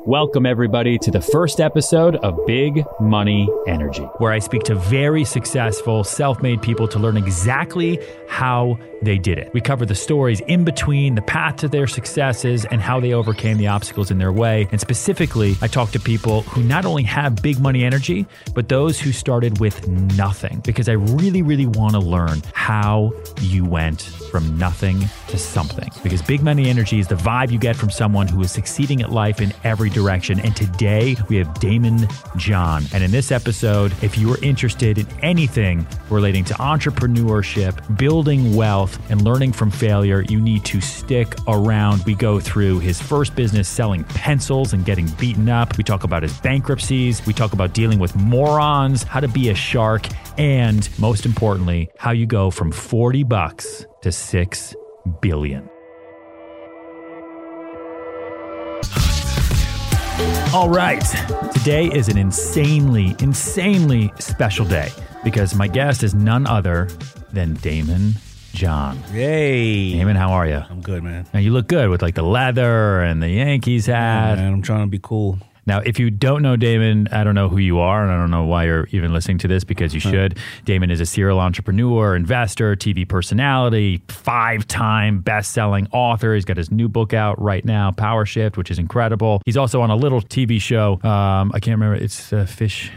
Welcome, everybody, to the first episode of Big Money Energy, where I speak to very successful, self-made people to learn exactly how they did it. We cover the stories in between, the path to their successes, and how they overcame the obstacles in their way. And specifically, I talk to people who not only have big money energy, but those who started with nothing, because I really, really want to learn how you went from nothing to something. Because big money energy is the vibe you get from someone who is succeeding at life in every direction. And today we have Daymond John. And in this episode, if you are interested in anything relating to entrepreneurship, building wealth, and learning from failure, you need to stick around. We go through his first business selling pencils and getting beaten up. We talk about his bankruptcies. We talk about dealing with morons, how to be a shark, and most importantly, how you go from $40 to $6 billion. All right, today is an insanely special day because my guest is none other than Daymond John. Hey. Daymond, how are you? I'm good, man. Now, you look good with like the leather and the Yankees hat. Yeah, man, I'm trying to be cool. Now, if you don't know Daymond, I don't know who you are, and I don't know why you're even listening to this, because you should. Daymond is a serial entrepreneur, investor, TV personality, 5-time best-selling author. He's got his new book out right now, Power Shift, which is incredible. He's also on a little TV show. I can't remember. It's the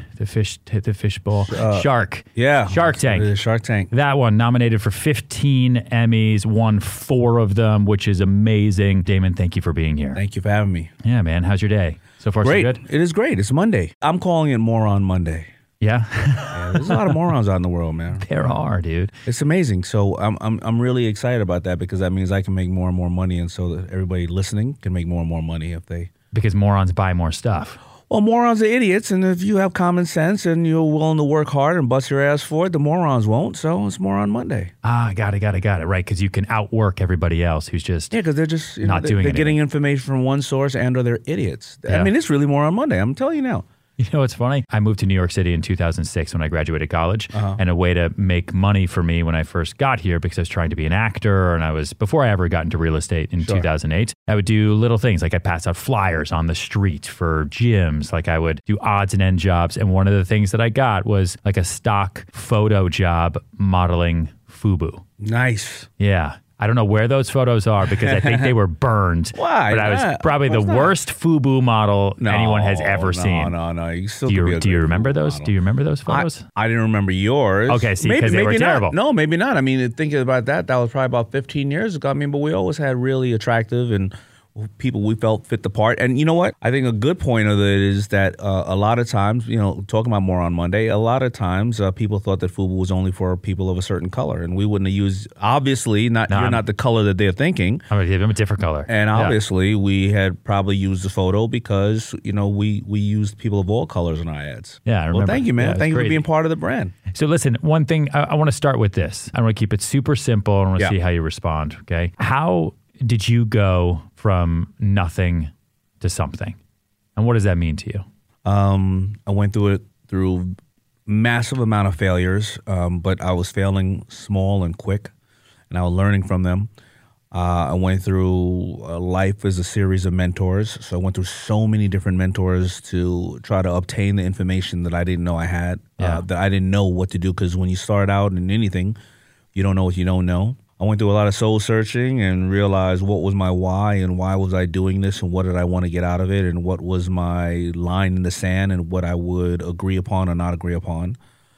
fishbowl. Shark. Yeah. Shark Tank. Shark Tank. That one, nominated for 15 Emmys, won 4 of them, which is amazing. Daymond, thank you for being here. Thank you for having me. Yeah, man. How's your day? So far, Great. so good? It is great. It's Monday. I'm calling it Moron Monday. Yeah? Yeah, there's a lot of morons out in the world, man. There are, dude. It's amazing. So I'm really excited about that because that means I can make more and more money, and so that everybody listening can make more and more money if they... Because morons buy more stuff. Well, morons are idiots, and if you have common sense and you're willing to work hard and bust your ass for it, the morons won't, so it's Moron Monday. Ah, got it, right, because you can outwork everybody else who's just Yeah, because they're just not doing they're anything. getting information from one source and or they're idiots. Yeah. I mean, it's really Moron Monday, I'm telling you now. You know what's funny? I moved to New York City in 2006 when I graduated college, and a way to make money for me when I first got here, because I was trying to be an actor, and I was, before I ever got into real estate in 2008, I would do little things, like I'd pass out flyers on the street for gyms, like I would do odds and end jobs, and one of the things that I got was like a stock photo job modeling FUBU. Nice. Yeah. I don't know where those photos are because I think they were burned. Why? But I was probably the worst FUBU model anyone has ever seen. No. You still Do could be a you good remember FUBU those? model. Do you remember those photos? I didn't remember yours. Okay, see, because they were maybe terrible. Not. No, maybe not. I mean, thinking about that was probably about 15 years ago. I mean, but we always had really attractive and people we felt fit the part. And you know what? I think a good point of it is that a lot of times, talking about Moron Monday, a lot of times people thought that FUBU was only for people of a certain color. And we wouldn't have used, obviously, you're not the color that they're thinking. I'm going to give them a different color. And obviously, we had probably used the photo because, we used people of all colors in our ads. Yeah, I remember. Well, thank you, man. Yeah, thank you for crazy. being part of the brand. So listen, one thing, I want to start with this. I want to keep it super simple. I want to see how you respond, okay? How did you go from nothing to something? And what does that mean to you? I went through massive amount of failures, but I was failing small and quick, and I was learning from them. I went through life as a series of mentors. So I went through so many different mentors to try to obtain the information that I didn't know I had, that I didn't know what to do. Because when you start out in anything, you don't know what you don't know. I went through a lot of soul searching and realized what was my why and why was I doing this and what did I want to get out of it and what was my line in the sand and what I would agree upon or not agree upon.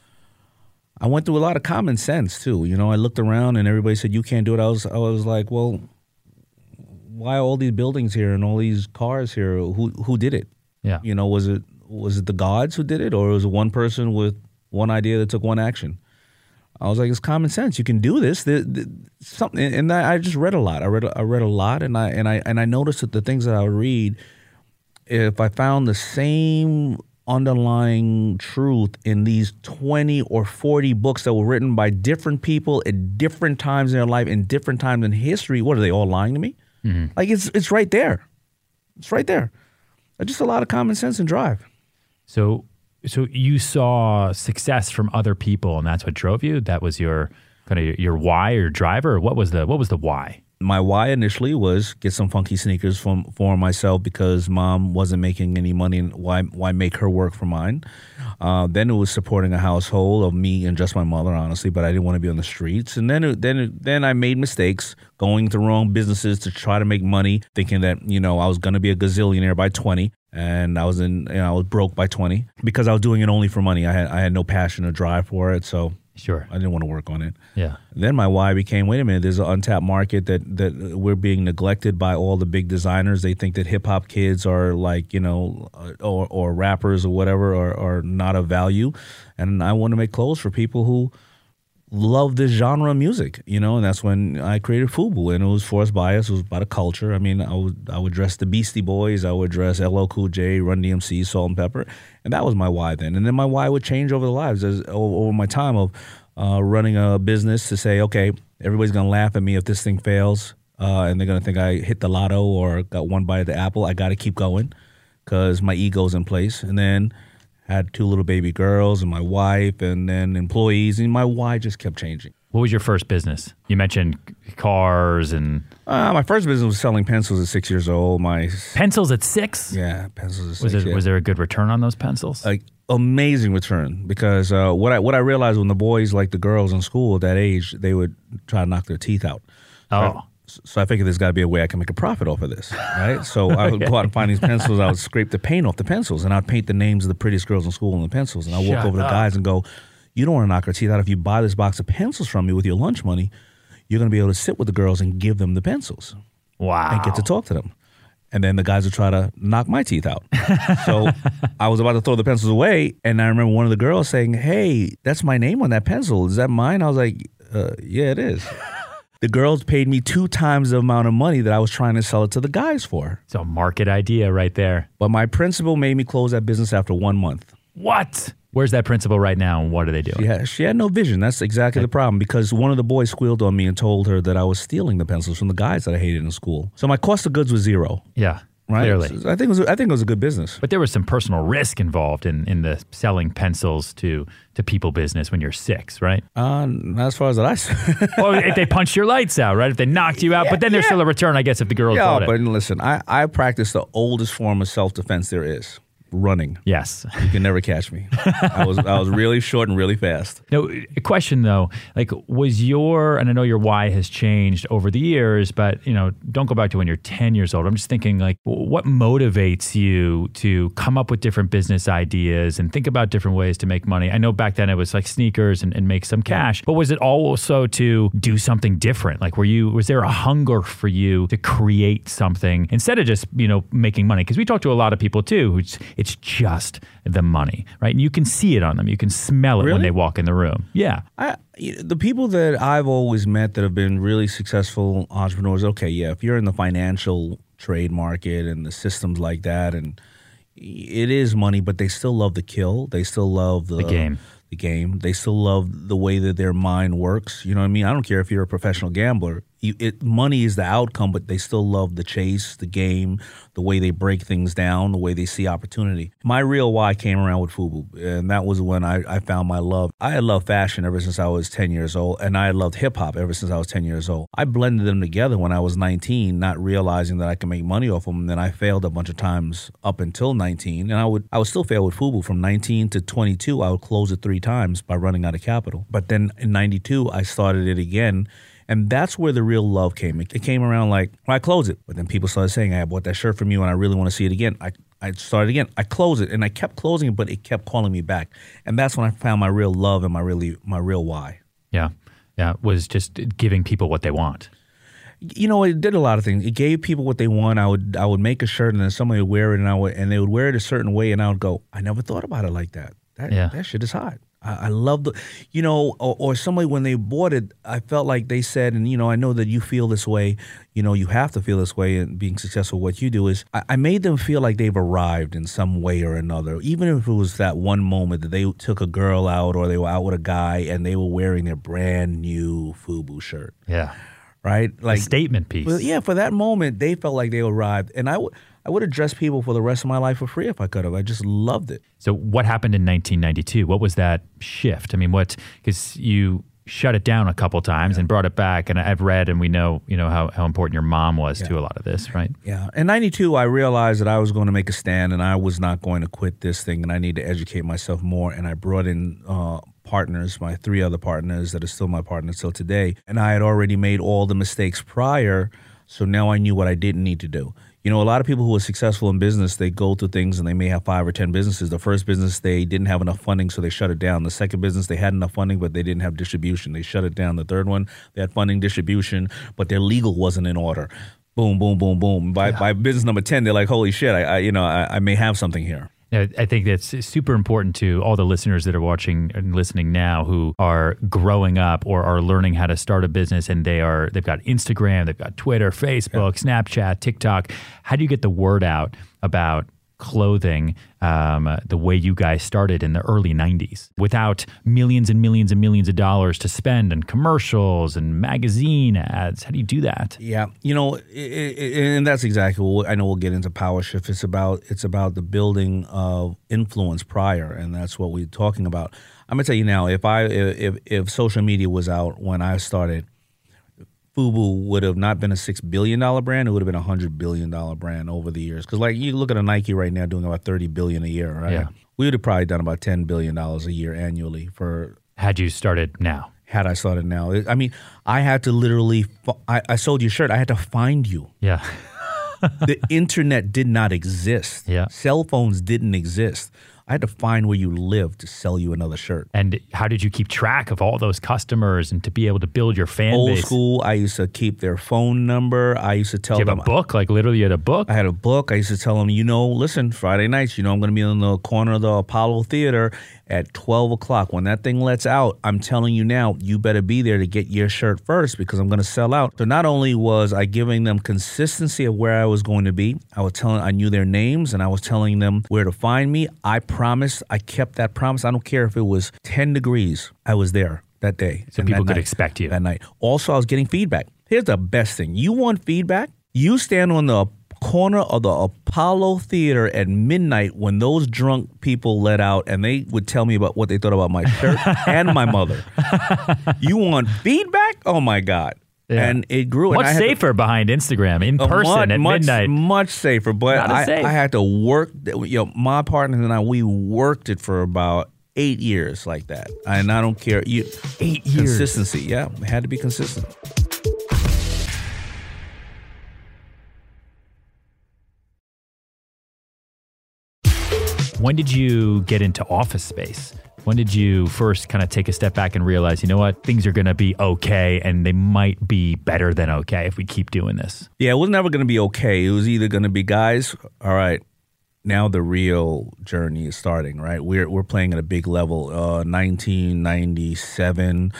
I went through a lot of common sense too. I looked around and everybody said, you can't do it. I was like, well, why are all these buildings here and all these cars here? Who did it? Yeah. Was it the gods who did it, or was it one person with one idea that took one action? I was like, it's common sense. You can do this. Something, and I just read a lot. I read a lot, and I noticed that the things that I would read, if I found the same underlying truth in these 20 or 40 books that were written by different people at different times in their life, in different times in history, what are they all lying to me? Mm-hmm. Like it's right there. It's right there. Just a lot of common sense and drive. So you saw success from other people, and that's what drove you? That was your kind of your why or driver? Or what was the why? My why initially was get some funky sneakers for myself because mom wasn't making any money, and why make her work for mine? Then it was supporting a household of me and just my mother, honestly, but I didn't want to be on the streets. And then I made mistakes going to wrong businesses to try to make money, thinking that, I was going to be a gazillionaire by 20. And I was I was broke by 20 because I was doing it only for money. I had no passion or drive for it. So sure, I didn't want to work on it. Yeah. Then my why became, wait a minute, there's an untapped market that we're being neglected by all the big designers. They think that hip hop kids are like, or rappers or whatever are not of value. And I want to make clothes for people who love this genre of music, and that's when I created FUBU, and it was Forced Bias. It was about a culture. I mean, I would dress the Beastie Boys, I would dress LL Cool J, Run DMC, Salt and Pepper, and that was my why then. And then my why would change over the lives over my time of running a business to say, okay, everybody's gonna laugh at me if this thing fails, and they're gonna think I hit the lotto or got one bite of the apple. I got to keep going because my ego's in place, and then had 2 little baby girls and my wife and then employees, and my why just kept changing. What was your first business? You mentioned cars and... my first business was selling pencils at 6 years old. Pencils at 6? Yeah, pencils at 6. Was there a good return on those pencils? Like amazing return, because what I realized when the boys, like the girls in school at that age, they would try to knock their teeth out. So I figured there's got to be a way I can make a profit off of this, right? So I would go out and find these pencils. I would scrape the paint off the pencils, and I'd paint the names of the prettiest girls in school on the pencils. And I'd walk over to guys and go, you don't want to knock her teeth out. If you buy this box of pencils from me with your lunch money, you're going to be able to sit with the girls and give them the pencils. Wow. And get to talk to them. And then the guys would try to knock my teeth out. So I was about to throw the pencils away, and I remember one of the girls saying, hey, that's my name on that pencil. Is that mine? I was like, yeah, it is. The girls paid me 2 times the amount of money that I was trying to sell it to the guys for. It's a market idea right there. But my principal made me close that business after 1 month. What? Where's that principal right now, and what are they doing? She had no vision. That's exactly the problem, because one of the boys squealed on me and told her that I was stealing the pencils from the guys that I hated in school. So my cost of goods was 0. Yeah. Right? Clearly. I think it was a good business. But there was some personal risk involved in the selling pencils to people business when you're 6, right? Not as far as that I said. Well, if they punched your lights out, right? If they knocked you out, but then there's still a return, I guess, if the girls bought it. But listen, I practice the oldest form of self-defense there is. Running. Yes. You can never catch me. I was really short and really fast. No, a question though, like and I know your why has changed over the years, but don't go back to when you're 10 years old. I'm just thinking, like, what motivates you to come up with different business ideas and think about different ways to make money? I know back then it was like sneakers and make some cash, but was it also to do something different? Like, was there a hunger for you to create something instead of just, making money? Because we talk to a lot of people too, it's just the money, right? And you can see it on them. You can smell it when they walk in the room. Yeah. The people that I've always met that have been really successful entrepreneurs, if you're in the financial trade market and the systems like that, and it is money, but they still love the kill. They still love the game. They still love the way that their mind works. You know what I mean? I don't care if you're a professional gambler. Money is the outcome, but they still love the chase, the game, the way they break things down, the way they see opportunity. My real why came around with FUBU, and that was when I found my love. I had loved fashion ever since I was 10 years old, and I had loved hip-hop ever since I was 10 years old. I blended them together when I was 19, not realizing that I could make money off them, and then I failed a bunch of times up until 19, and I would still fail with FUBU. From 19 to 22, I would close it 3 times by running out of capital. But then in 92, I started it again. And that's where the real love came. It came around like, I close it. But then people started saying, I bought that shirt from you and I really want to see it again. I started again. I close it. And I kept closing it, but it kept calling me back. And that's when I found my real love and my real why. Yeah. Yeah. It was just giving people what they want. It did a lot of things. It gave people what they want. I would make a shirt and then somebody would wear it and they would wear it a certain way. And I would go, I never thought about it like that. That shit is hot. I love or somebody when they bought it, I felt like they said, and I know that you feel this way, you have to feel this way in being successful. What you do is I made them feel like they've arrived in some way or another, even if it was that one moment that they took a girl out or they were out with a guy and they were wearing their brand new FUBU shirt. Yeah. Right? Like a statement piece. For that moment, they felt like they arrived. And I would have dressed people for the rest of my life for free if I could have. I just loved it. So what happened in 1992? What was that shift? I mean, because you shut it down a couple times and brought it back. And I've read, and we know, how important your mom was to a lot of this, right? Yeah. In 92, I realized that I was going to make a stand and I was not going to quit this thing and I need to educate myself more. And I brought in partners, my 3 other partners that are still my partners till today. And I had already made all the mistakes prior. So now I knew what I didn't need to do. A lot of people who are successful in business, they go through things and they may have 5 or 10 businesses. The first business, they didn't have enough funding, so they shut it down. The second business, they had enough funding, but they didn't have distribution. They shut it down. The third one, they had funding, distribution, but their legal wasn't in order. Boom, boom, boom, boom. By business number 10, they're like, holy shit, I may have something here. I think that's super important to all the listeners that are watching and listening now who are growing up or are learning how to start a business, and they've got Instagram, they've got Twitter, Facebook, Snapchat, TikTok. How do you get the word out about clothing the way you guys started in the early 90s without millions and millions and millions of dollars to spend on commercials and magazine ads? How do you do that? Yeah, and that's exactly what I know. We'll get into Power Shift. It's about the building of influence prior, and that's what we're talking about. I'm gonna tell you now, if social media was out when I started, FUBU would have not been a $6 billion brand. It would have been a $100 billion brand over the years. Because you look at a Nike right now doing about $30 billion a year, right? Yeah. We would have probably done about $10 billion a year annually Had you started now? Had I started now. I mean, I had to literally, I sold you a shirt. I had to find you. Yeah. The internet did not exist. Yeah. Cell phones didn't exist. I had to find where you lived to sell you another shirt. And how did you keep track of all those customers and to be able to build your fan base? Old school, I used to keep their phone number. I used to tell them. Do you have a book? Like literally you had a book? I had a book. I used to tell them, listen, Friday nights, I'm going to be on the corner of the Apollo Theater at 12 o'clock. When that thing lets out, I'm telling you now, you better be there to get your shirt first because I'm going to sell out. So not only was I giving them consistency of where I was going to be, I knew their names and I was telling them where to find me. I promised. I kept that promise. I don't care if it was 10 degrees. I was there that day. So people could expect you. That night. Also, I was getting feedback. Here's the best thing. You want feedback? You stand on the corner of the Apollo Theater at midnight when those drunk people let out and they would tell me about what they thought about my shirt and my mother. You want feedback? Oh, my God. Yeah. And it grew. Much safer behind Instagram, in person at midnight. Much safer, but I had to work. My partners and I, we worked it for about 8 years like that. And I don't care. 8 years. Consistency, yeah. It had to be consistent. When did you get into office space? When did you first kind of take a step back and realize, you know what, things are going to be okay and they might be better than okay if we keep doing this? Yeah, it was never going to be okay. It was either going to be, guys, all right, now the real journey is starting, right? We're playing at a big level. 1997,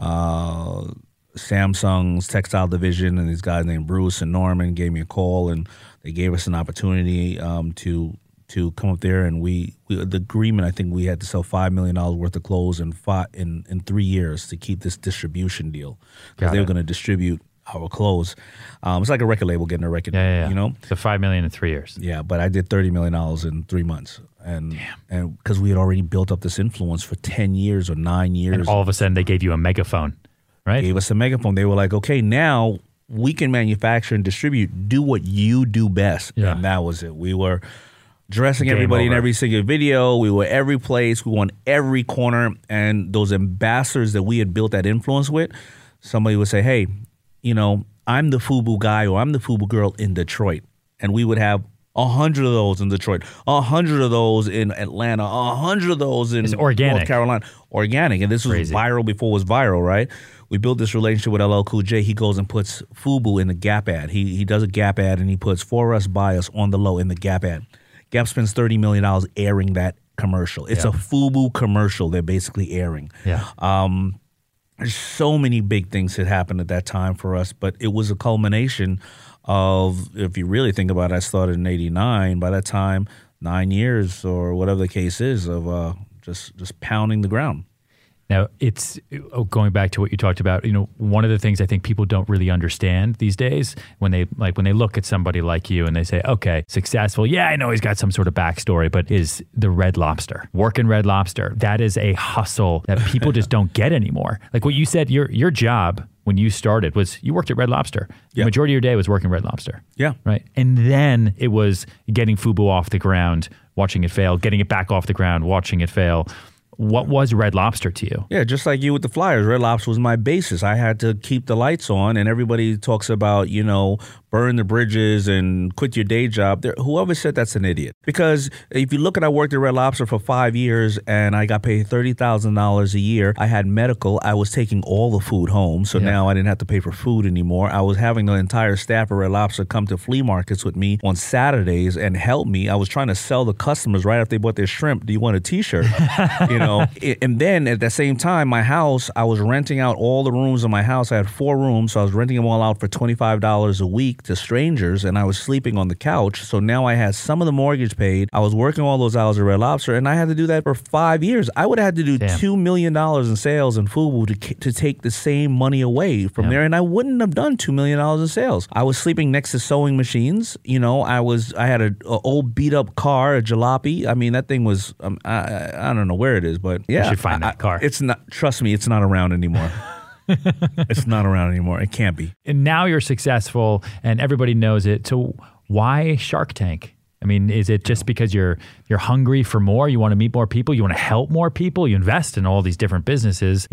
Samsung's textile division and these guys named Bruce and Norman gave me a call and they gave us an opportunity to come up there, and we the agreement, I think we had to sell $5 million worth of clothes in 3 years to keep this distribution deal because they were going to distribute our clothes. It's like a record label getting a record, So $5 million in 3 years. Yeah, but I did $30 million in 3 months, and because we had already built up this influence for 10 years or 9 years. And all of a sudden, they gave you a megaphone, right? Gave us a megaphone. They were like, okay, now we can manufacture and distribute. Do what you do best, and that was it. We were dressing everybody in every single video. We were every place. We won every corner. And those ambassadors that we had built that influence with, somebody would say, hey, I'm the FUBU guy or I'm the FUBU girl in Detroit. And we would have 100 of those in Detroit, 100 of those in Atlanta, 100 of those in North Carolina. Organic. And this was viral before it was viral, right? We built this relationship with LL Cool J. He goes and puts FUBU in the Gap ad. He does a Gap ad and he puts For Us, By Us on the low in the Gap ad. Gap spends $30 million airing that commercial. It's a FUBU commercial they're basically airing. Yeah. There's so many big things that happened at that time for us, but it was a culmination of, if you really think about it, I started in 89. By that time, 9 years or whatever the case is of just pounding the ground. Now, it's going back to what you talked about. One of the things I think people don't really understand these days when they look at somebody like you and they say, okay, successful. Yeah, I know he's got some sort of backstory, but is the Red Lobster, working Red Lobster. That is a hustle that people just don't get anymore. Like what you said, your job when you started was you worked at Red Lobster. The majority of your day was working Red Lobster. Yeah. Right. And then it was getting Fubo off the ground, watching it fail, getting it back off the ground, watching it fail. What was Red Lobster to you? Yeah, just like you with the Flyers, Red Lobster was my basis. I had to keep the lights on, and everybody talks about, burn the bridges and quit your day job. Whoever said that's an idiot. Because if you look at, I worked at Red Lobster for 5 years, and I got paid $30,000 a year. I had medical. I was taking all the food home, so now I didn't have to pay for food anymore. I was having the entire staff at Red Lobster come to flea markets with me on Saturdays and help me. I was trying to sell the customers right after they bought their shrimp. Do you want a T-shirt? And then at the same time, my house, I was renting out all the rooms in my house. I had 4 rooms, so I was renting them all out for $25 a week to strangers, and I was sleeping on the couch. So now I had some of the mortgage paid. I was working all those hours at Red Lobster, and I had to do that for 5 years. I would have had to do $2 million in sales in Fubo to take the same money away from there, and I wouldn't have done $2 million in sales. I was sleeping next to sewing machines. I had an old beat up car, a jalopy. I mean, that thing was, I don't know where it is, but yeah. You should find that car. It's not, trust me, it's not around anymore. It's not around anymore. It can't be. And now you're successful and everybody knows it. So why Shark Tank? I mean, is it just because you're hungry for more? You want to meet more people? You want to help more people? You invest in all these different businesses.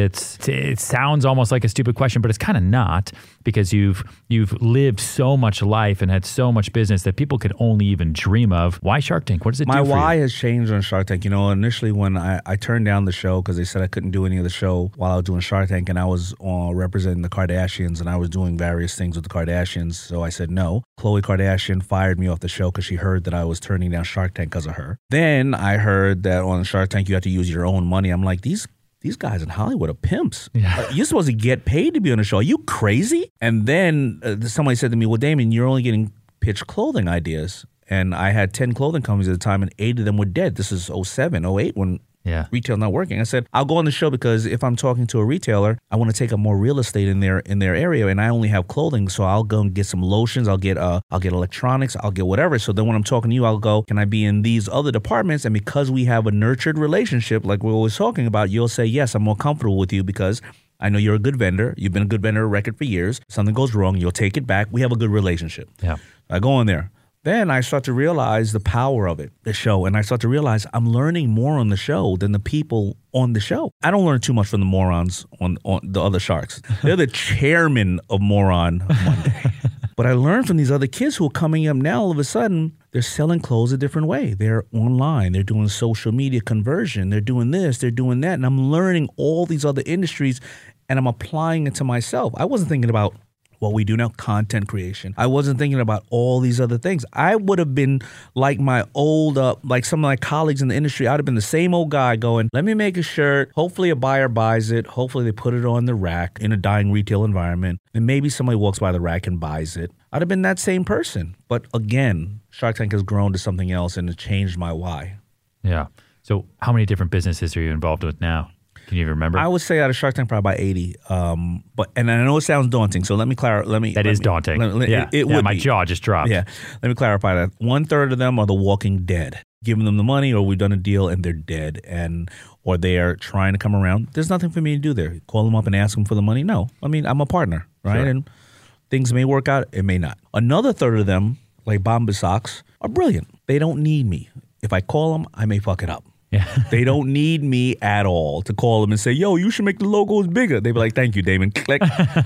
It sounds almost like a stupid question, but it's kind of not, because you've lived so much life and had so much business that people could only even dream of. Why Shark Tank? What does it do for you? My why has changed on Shark Tank. Initially when I turned down the show because they said I couldn't do any of the show while I was doing Shark Tank, and I was representing the Kardashians, and I was doing various things with the Kardashians. So I said no. Khloe Kardashian fired me off the show because she heard that I was turning down Shark Tank because of her. Then I heard that on Shark Tank you have to use your own money. I'm like, these guys in Hollywood are pimps. Yeah. You're supposed to get paid to be on the show. Are you crazy? And then somebody said to me, well, Damon, you're only getting pitched clothing ideas. And I had 10 clothing companies at the time, and 8 of them were dead. This is 07, 08 when retail not working. I said, I'll go on the show because if I'm talking to a retailer, I want to take up more real estate in their area, and I only have clothing, so I'll go and get some lotions, I'll get electronics, I'll get whatever. So then when I'm talking to you, I'll go, can I be in these other departments? And because we have a nurtured relationship, like we're always talking about, you'll say, yes, I'm more comfortable with you because I know you're a good vendor. You've been a good vendor of record for years. Something goes wrong, you'll take it back. We have a good relationship. Yeah. I go in there. Then I start to realize the power of it, the show, and I start to realize I'm learning more on the show than the people on the show. I don't learn too much from the morons on the other sharks. They're the chairman of Moron Monday. But I learned from these other kids who are coming up now. All of a sudden, they're selling clothes a different way. They're online. They're doing social media conversion. They're doing this. They're doing that. And I'm learning all these other industries, and I'm applying it to myself. I wasn't thinking about what we do now, content creation. I wasn't thinking about all these other things. I would have been like my old, like some of my colleagues in the industry. I'd have been the same old guy going, let me make a shirt. Hopefully a buyer buys it. Hopefully they put it on the rack in a dying retail environment. And maybe somebody walks by the rack and buys it. I'd have been that same person. But again, Shark Tank has grown to something else, and it changed my why. Yeah. So how many different businesses are you involved with now? Can you remember? I would say out of Shark Tank, probably about 80. But I know it sounds daunting, so let me clarify. That is daunting. It would. My jaw just dropped. Yeah. Let me clarify that. 1/3 of them are The Walking Dead. Giving them the money, or we've done a deal and they're dead, or they are trying to come around. There's nothing for me to do there. Call them up and ask them for the money? No. I mean, I'm a partner, right? Sure. And things may work out, it may not. Another 1/3 of them, like Bombas Socks, are brilliant. They don't need me. If I call them, I may fuck it up. Yeah. They don't need me at all to call them and say, yo, you should make the logos bigger. They'd be like, thank you, Damon. Click.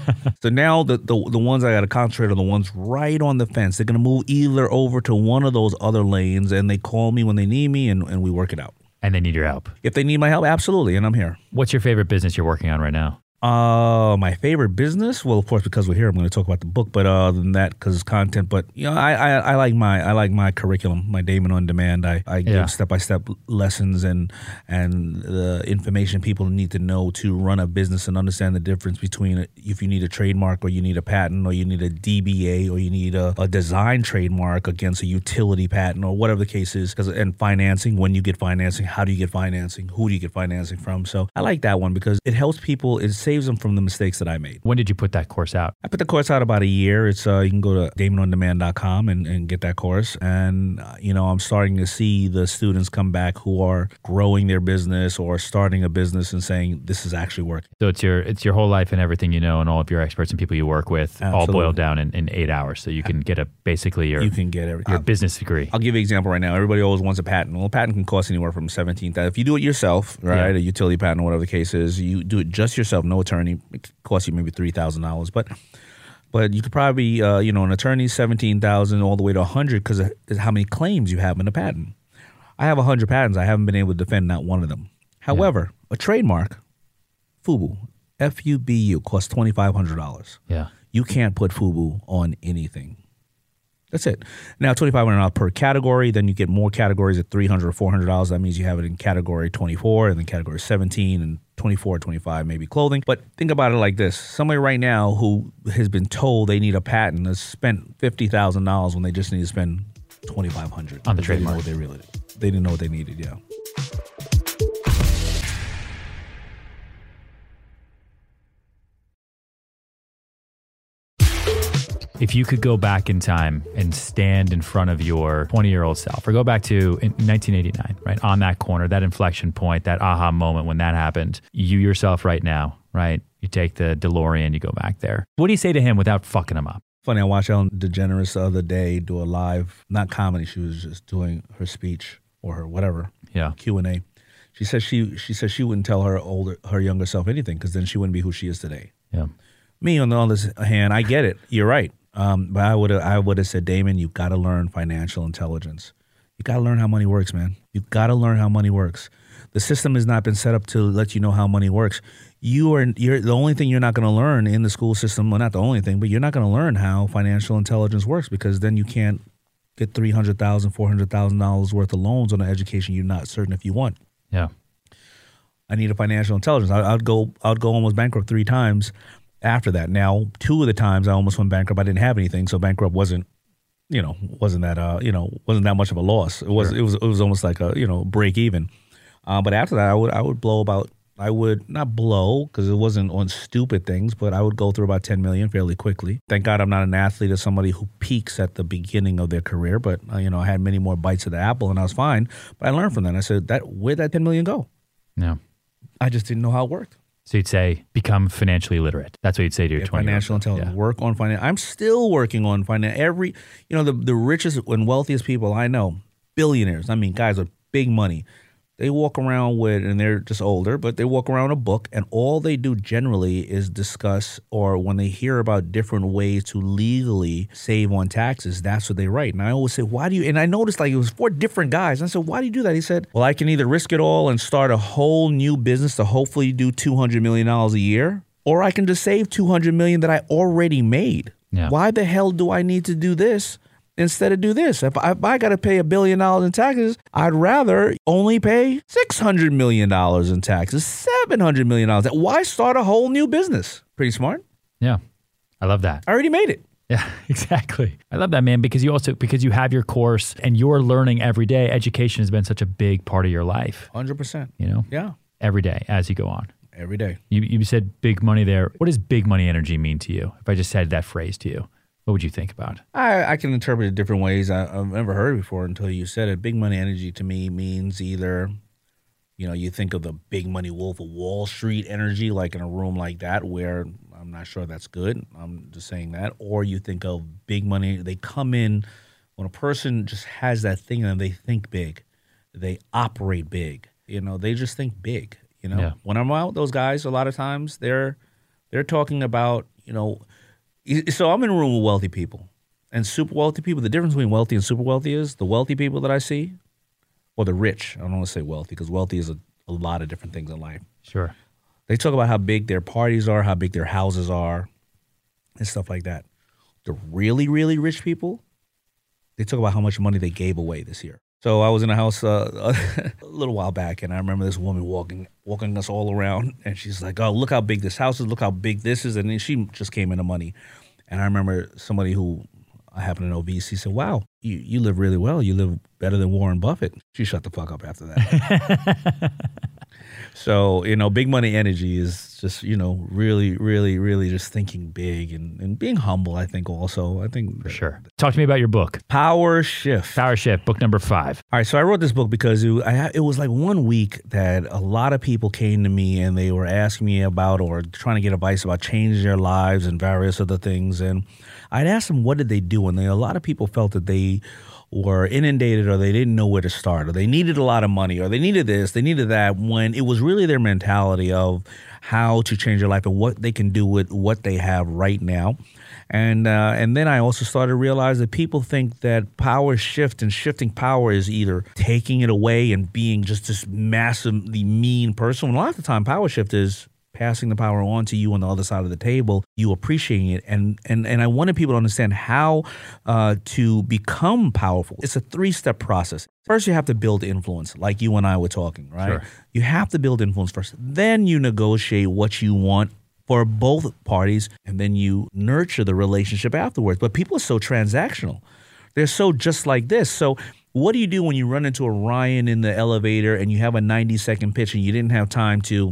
So now the ones I got to concentrate on, the ones right on the fence. They're going to move either over to one of those other lanes, and they call me when they need me, and we work it out. And they need your help. If they need my help, absolutely, and I'm here. What's your favorite business you're working on right now? My favorite business? Well, of course, because we're here, I'm going to talk about the book. But other than that, because it's content. But I like my curriculum, my Damon on Demand. I give step-by-step lessons and the information people need to know to run a business and understand the difference between if you need a trademark or you need a patent or you need a DBA or you need a design trademark against a utility patent or whatever the case is. And financing, when you get financing, how do you get financing, who do you get financing from? So I like that one because it helps people. It saves them from the mistakes that I made. When did you put that course out? I put the course out about a year. It's you can go to DamonOnDemand.com and get that course. And I'm starting to see the students come back who are growing their business or starting a business and saying this is actually working. So it's your whole life and everything you know and all of your experts and people you work with all boiled down in 8 hours. So you can get you can get your business degree. I'll give you an example right now. Everybody always wants a patent. Well, a patent can cost anywhere from $17,000. If you do it yourself, right, a utility patent or whatever the case is, you do it just yourself, no attorney. It costs you maybe $3,000, but you could probably an attorney's $17,000 all the way to $100 because of how many claims you have in a patent. I have 100 patents. I haven't been able to defend not one of them. However, a trademark, FUBU, FUBU, costs $2,500. Yeah, you can't put FUBU on anything. That's it. Now, $2,500 per category. Then you get more categories at $300 or $400. That means you have it in category 24 and then category 17 and 24, 25, maybe clothing. But think about it like this. Somebody right now who has been told they need a patent has spent $50,000 when they just need to spend $2,500 on the trademark. They didn't know what they needed, yeah. If you could go back in time and stand in front of your 20-year-old self, or go back to 1989, right, on that corner, that inflection point, that aha moment when that happened, you yourself right now, right, you take the DeLorean, you go back there. What do you say to him without fucking him up? Funny, I watched Ellen DeGeneres the other day do a live, not comedy, she was just doing her speech or her whatever, Q&A. She says she wouldn't tell her younger self anything because then she wouldn't be who she is today. Yeah. Me, on the other hand, I get it. You're right. But I would have said, Damon, you got to learn financial intelligence. You got to learn how money works, man. You got to learn how money works. The system has not been set up to let you know how money works. You're the only thing you're not going to learn in the school system. Well, not the only thing, but you're not going to learn how financial intelligence works because then you can't get $300,000, $400,000 worth of loans on an education you're not certain if you want. Yeah. I need a financial intelligence. I'd go almost bankrupt 3 times. After that, now 2 of the times I almost went bankrupt, I didn't have anything, so bankrupt wasn't that much of a loss. It was almost like a break even. But after that, I would blow about. I would not blow because it wasn't on stupid things, but I would go through about 10 million fairly quickly. Thank God I'm not an athlete or somebody who peaks at the beginning of their career, but I had many more bites of the apple and I was fine. But I learned from that. I said, where'd that 10 million go? Yeah, I just didn't know how it worked. So you'd say, become financially literate. That's what you'd say to your 20-year-old. Financial intelligence. Yeah. Work on finance. I'm still working on finance. The richest and wealthiest people I know, billionaires. I mean, guys with big money. They walk around and they're just older, but they walk around a book, and all they do generally is discuss, or when they hear about different ways to legally save on taxes, that's what they write. And I always say, why do you, and I noticed it was 4 different guys. And I said, why do you do that? He said, well, I can either risk it all and start a whole new business to hopefully do $200 million a year, or I can just save $200 million that I already made. Yeah. Why the hell do I need to do this instead of do this? If I got to pay $1 billion in taxes, I'd rather only pay $600 million in taxes, $700 million. Why start a whole new business? Pretty smart. Yeah. I love that. I already made it. Yeah, exactly. I love that, man, because you have your course and you're learning every day. Education has been such a big part of your life. 100%. Yeah. Every day as you go on. Every day. You said big money there. What does big money energy mean to you? If I just said that phrase to you, what would you think about? I can interpret it different ways. I've never heard it before until you said it. Big money energy to me means either, you think of the big money Wolf of Wall Street energy, like in a room like that, where I'm not sure that's good. I'm just saying that. Or you think of big money. They come in when a person just has that thing and they think big. They operate big. They just think big. Yeah. When I'm out with those guys, a lot of times they're talking about, so I'm in a room with wealthy people and super wealthy people. The difference between wealthy and super wealthy is the wealthy people that I see, or the rich. I don't want to say wealthy because wealthy is a lot of different things in life. Sure. They talk about how big their parties are, how big their houses are, and stuff like that. The really, really rich people, they talk about how much money they gave away this year. So I was in a house a little while back, and I remember this woman walking us all around, and she's like, "Oh, look how big this house is! Look how big this is!" And then she just came into money. And I remember somebody who I happen to know, VC, said, "Wow, you live really well. You live better than Warren Buffett." She shut the fuck up after that. So, big money energy is just, really, really, really just thinking big and being humble, I think also. For sure. Talk to me about your book. Power Shift. Power Shift, book number 5. All right, so I wrote this book because it was like one week that a lot of people came to me and they were asking me about or trying to get advice about changing their lives and various other things. And I'd ask them, what did they do? And a lot of people felt that they were inundated or they didn't know where to start or they needed a lot of money or they needed this, they needed that, when it was really their mentality of how to change their life and what they can do with what they have right now. And then I also started to realize that people think that power shift and shifting power is either taking it away and being just this massively mean person. When a lot of the time, power shift is passing the power on to you on the other side of the table, you appreciating it. And I wanted people to understand how to become powerful. It's a 3-step process. First, you have to build influence, like you and I were talking, right? Sure. You have to build influence first. Then you negotiate what you want for both parties, and then you nurture the relationship afterwards. But people are so transactional. They're so just like this. So what do you do when you run into a Ryan in the elevator and you have a 90-second pitch and you didn't have time to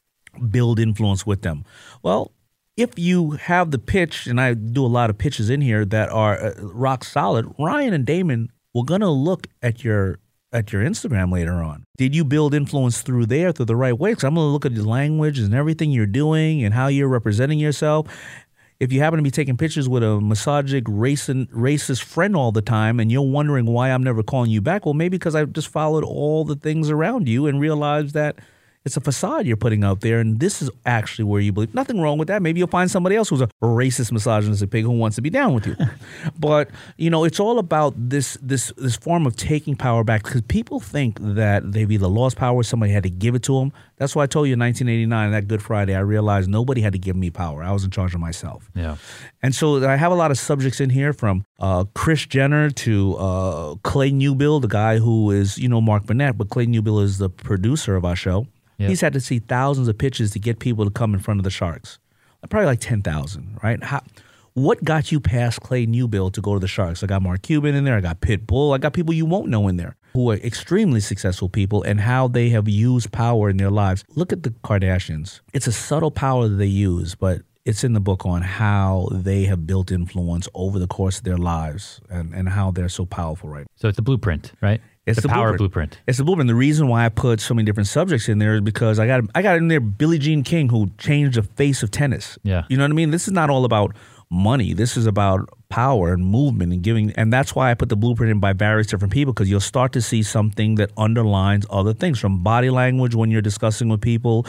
build influence with them? Well, if you have the pitch, and I do a lot of pitches in here that are rock solid, Ryan and Damon were going to look at your Instagram later on. Did you build influence through there through the right way? Because I'm going to look at your language and everything you're doing and how you're representing yourself. If you happen to be taking pictures with a misogynistic, racist friend all the time and you're wondering why I'm never calling you back, well, maybe because I just followed all the things around you and realized that it's a facade you're putting out there, and this is actually where you believe. Nothing wrong with that. Maybe you'll find somebody else who's a racist, misogynistic pig who wants to be down with you. But, it's all about this form of taking power back, because people think that they've either lost power or somebody had to give it to them. That's why I told you in 1989, that Good Friday, I realized nobody had to give me power. I was in charge of myself. Yeah. And so I have a lot of subjects in here, from Kris Jenner to Clay Newbill, the guy who is, Mark Burnett, but Clay Newbill is the producer of our show. Yep. He's had to see thousands of pitches to get people to come in front of the Sharks. Probably like 10,000, right? What got you past Clay Newbill to go to the Sharks? I got Mark Cuban in there. I got Pitbull. I got people you won't know in there who are extremely successful people and how they have used power in their lives. Look at the Kardashians. It's a subtle power that they use, but it's in the book on how they have built influence over the course of their lives and how they're so powerful, right? So it's the blueprint, right? It's the power blueprint. It's the blueprint. The reason why I put so many different subjects in there is because I got in there Billie Jean King, who changed the face of tennis. Yeah. You know what I mean? This is not all about money. This is about power and movement and giving. And that's why I put the blueprint in by various different people, because you'll start to see something that underlines other things, from body language when you're discussing with people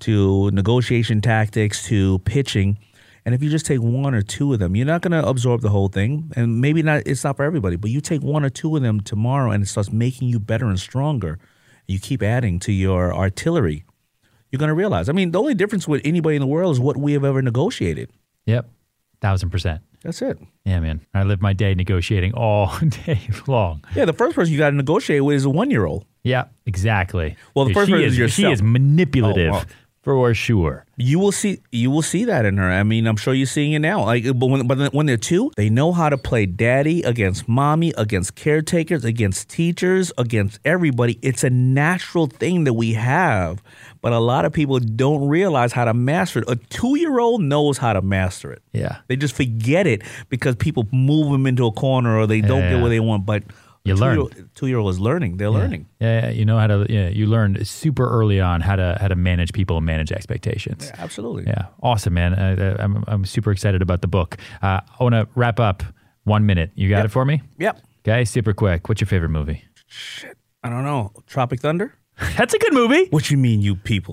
to negotiation tactics to pitching. And if you just take one or two of them, you're not going to absorb the whole thing. And maybe it's not for everybody, but you take one or two of them tomorrow and it starts making you better and stronger. You keep adding to your artillery. You're going to realize. The only difference with anybody in the world is what we have ever negotiated. Yep. 1,000%. That's it. Yeah, man. I live my day negotiating all day long. Yeah, the first person you got to negotiate with is a 1-year-old. Yeah, exactly. Well, the first person is yourself. She is manipulative. For sure. You will see that in her. I'm sure you're seeing it now. But when they're two, they know how to play daddy against mommy, against caretakers, against teachers, against everybody. It's a natural thing that we have, but a lot of people don't realize how to master it. A 2-year-old knows how to master it. Yeah. They just forget it because people move them into a corner or they don't get what they want. But you learn. 2-year-old is learning. They're learning. Yeah, you know how to. Yeah, you learn super early on how to manage people and manage expectations. Yeah, absolutely. Yeah, awesome, man. I'm super excited about the book. I want to wrap up 1 minute. You got it for me? Yep. Okay, super quick. What's your favorite movie? Shit, I don't know. Tropic Thunder. That's a good movie. What you mean, you people?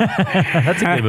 That's a good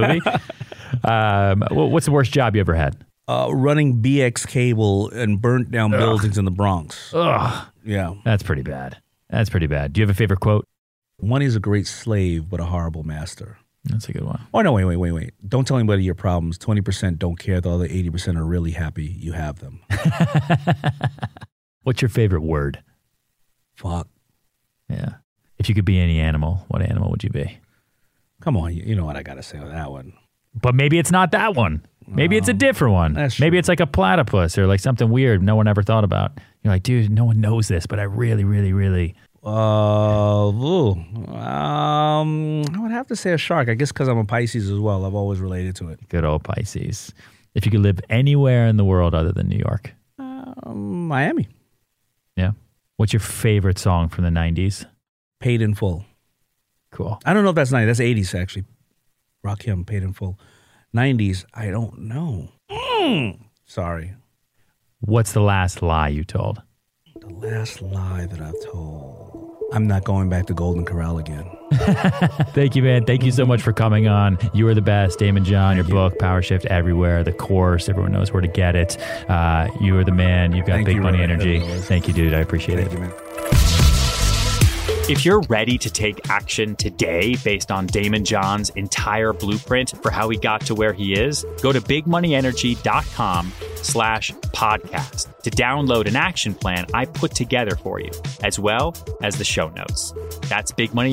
movie. What's the worst job you ever had? Running BX cable and burnt down buildings in the Bronx. Ugh. Yeah. That's pretty bad. Do you have a favorite quote? Money is a great slave, but a horrible master. That's a good one. Oh, no, wait. Don't tell anybody your problems. 20% don't care. The other 80% are really happy you have them. What's your favorite word? Fuck. Yeah. If you could be any animal, what animal would you be? Come on. You know what I got to say on that one. But maybe it's not that one. Maybe it's a different one. Maybe it's like a platypus or like something weird no one ever thought about. You're like, dude, no one knows this, but I really, really, really... I would have to say a shark. I guess because I'm a Pisces as well. I've always related to it. Good old Pisces. If you could live anywhere in the world other than New York? Miami. Yeah. What's your favorite song from the 90s? Paid in Full. Cool. I don't know if that's 90s. That's 80s, actually. Rakim, Paid in Full. 90s, I don't know. Sorry. What's the last lie you told? The last lie that I've told. I'm not going back to Golden Corral again. Thank you, man. Thank you so much for coming on. You are the best. Damon John, your book, Power Shift Everywhere, the course. Everyone knows where to get it. You are the man. You've got big money energy. Thank you, dude. I appreciate it. Thank you, man. If you're ready to take action today based on Damon John's entire blueprint for how he got to where he is, go to bigmoneyenergy.com/podcast to download an action plan I put together for you, as well as the show notes. That's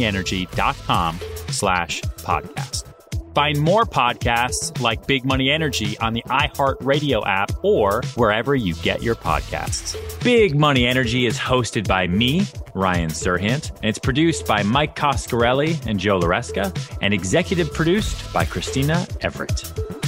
bigmoneyenergy.com/podcast. Find more podcasts like Big Money Energy on the iHeartRadio app or wherever you get your podcasts. Big Money Energy is hosted by me, Ryan Serhant, and it's produced by Mike Coscarelli and Joe Loresca, and executive produced by Christina Everett.